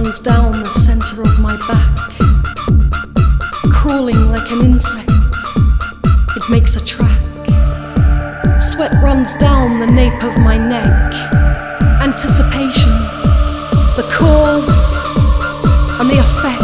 runs down the center of my back, crawling like an insect. It makes a track. Sweat runs down the nape of my neck. Anticipation, the cause and the effect.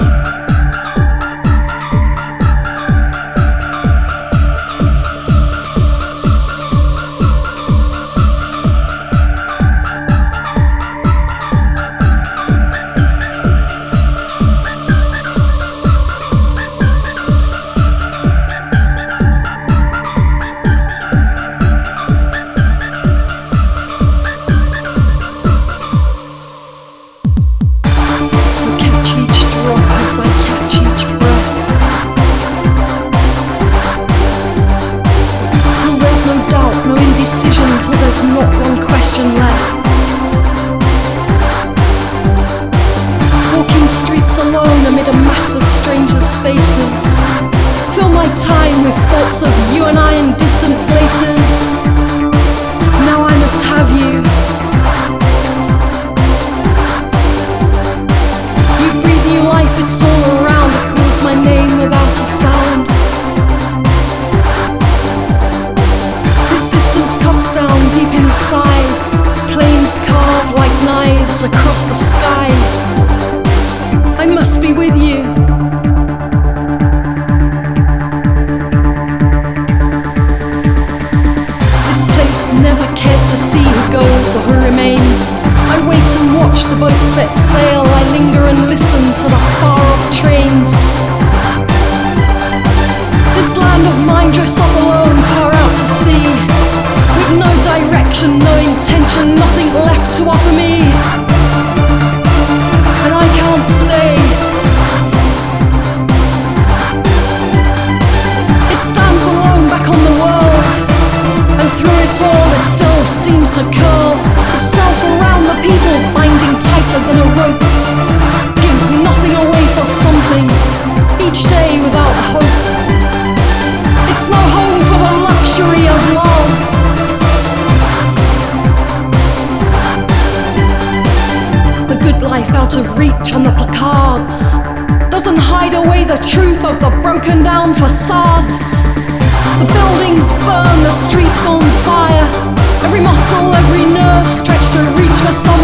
Till there's not one question left. Walking streets alone amid a mass of strangers' faces. Fill my time with thoughts of you and I in distant places. Now I must have you. You breathe new life, it's all around. It calls my name without a sound. Cuts down deep inside, planes carved like knives across the sky. I must be with you. This place never cares to see who goes or who remains. I wait and watch the boat set sail. I linger and listen to the far-off trains. This land of mine drifts off alone, far out to sea. No direction, no intention, nothing left to offer me. And I can't stay. It stands alone back on the world, and through it all it still seems to curl itself around the people, binding tighter than a rope. Gives nothing away for something, each day without hope. It's no home for the luxury of love. Life out of reach on the placards doesn't hide away the truth of the broken down facades. The buildings burn, the streets on fire. Every muscle, every nerve stretched to reach for some